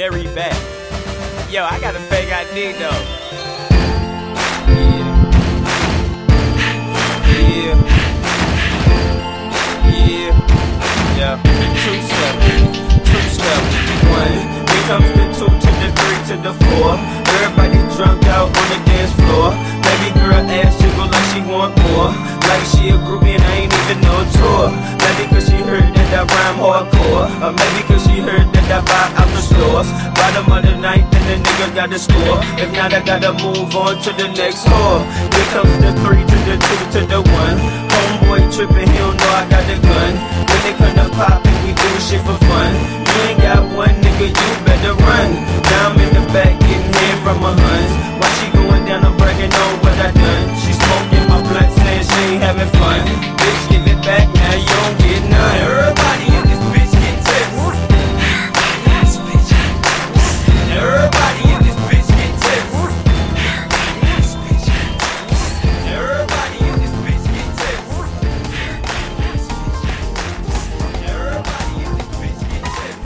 very bad. Yo, I got a fake ID though. Yeah. Two-step, one. Here comes the 2 to the 3 to the 4. Everybody drunk out on the dance floor. Baby girl ass jiggle like she want more. Like she a groupie and I ain't even no tour. Maybe cause she heard that I rhyme hardcore. Or maybe cause she heard that I buy out the stores. Bottom of the night, then the nigga got the score. If not, I gotta move on to the next whore. Here comes the 3 to the 2 to the 1. Homeboy trippin', he don't know I got the gun. When they come to poppin', we do shit for fun. You ain't got one nigga, you better run. Now I'm in the back getting head from my huns. While she going down, I'm bragging on what I done. She smoking my blunt, saying she ain't having fun. Bitch, give it back, now you don't get none. Everybody in this bitch get tips. Everybody in this bitch get tips. Everybody in this bitch get tips. Everybody in this bitch get tips.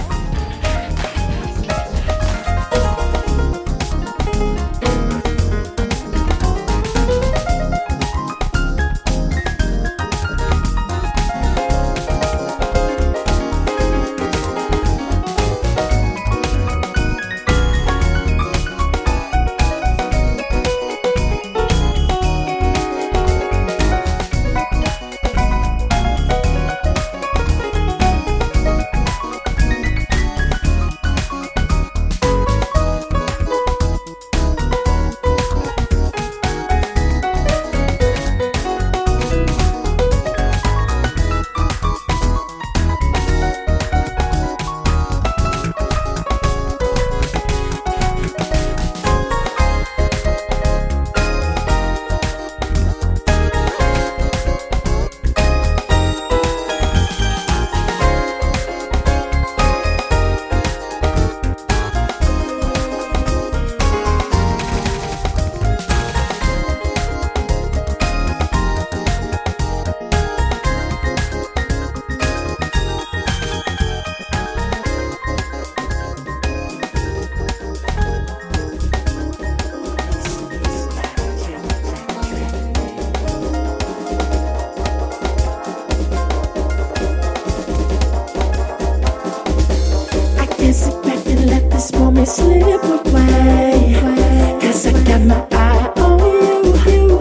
Slip away, 'cause I got my eye on you.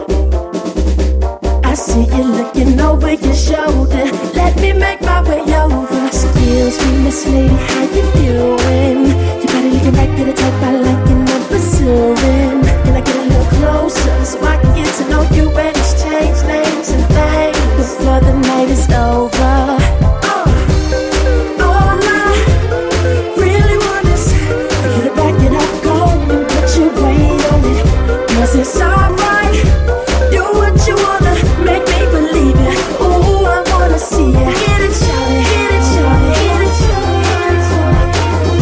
I see you looking over your shoulder. Let me make my way over. Excuse me, Miss Lady, how you doing? You better looking back to the top. I like your number pursuing. Can I get a little closer so I can get to know you and exchange names and things before the night is over? It's alright, do what you wanna, make me believe it. Ooh, I wanna see you. Get it, shawty, get it, shawty, get it, shawty, get it, shawty.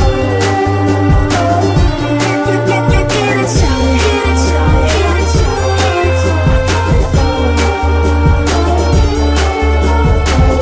Get it, shawty, get it, shawty, get it, shawty, get it, shawty.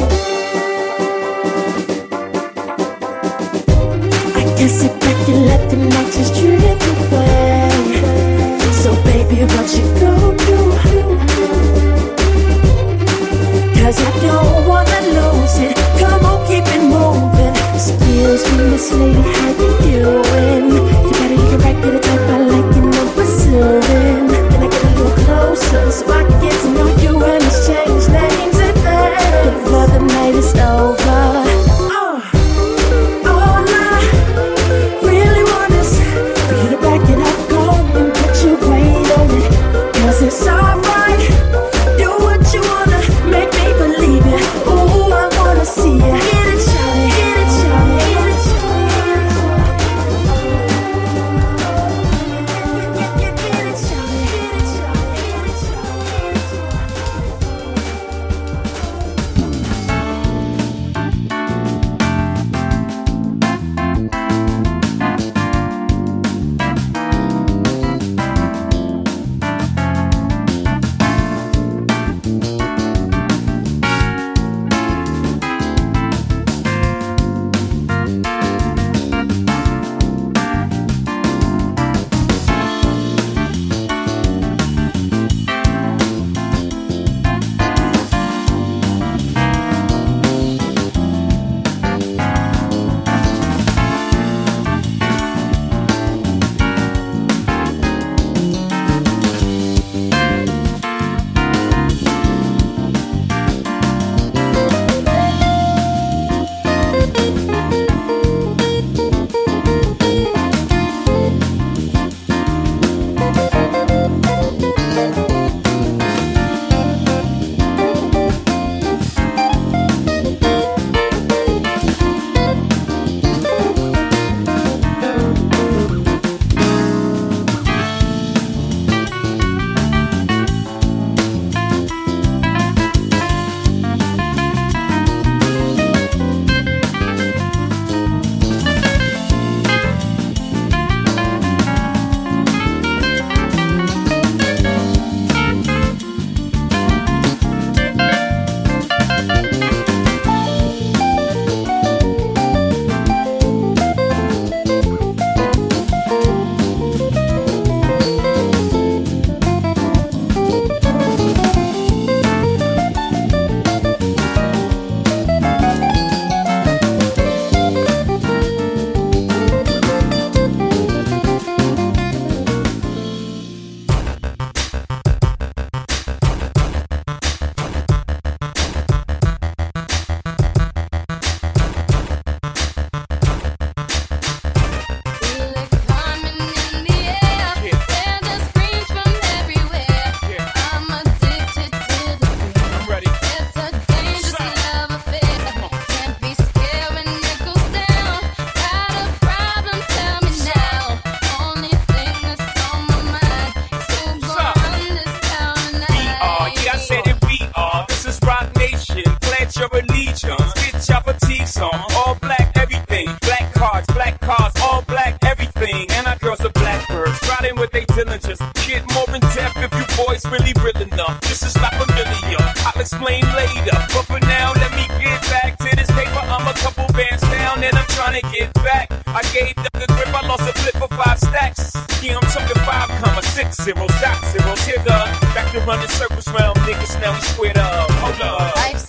lights on. All black, everything. Black cars, all black, everything. And our girls are blackbirds, riding with they diligence. Get more in depth if you boys really real enough. This is not familiar, I'll explain later. But for now, let me get back to this paper. I'm a couple bands down and I'm trying to get back. I gave the grip, I lost a flip for 5 stacks. Yeah, I'm talking 5,6 zeros, dot zeros. Here the back to running circles round niggas, now we squared up. Hold up.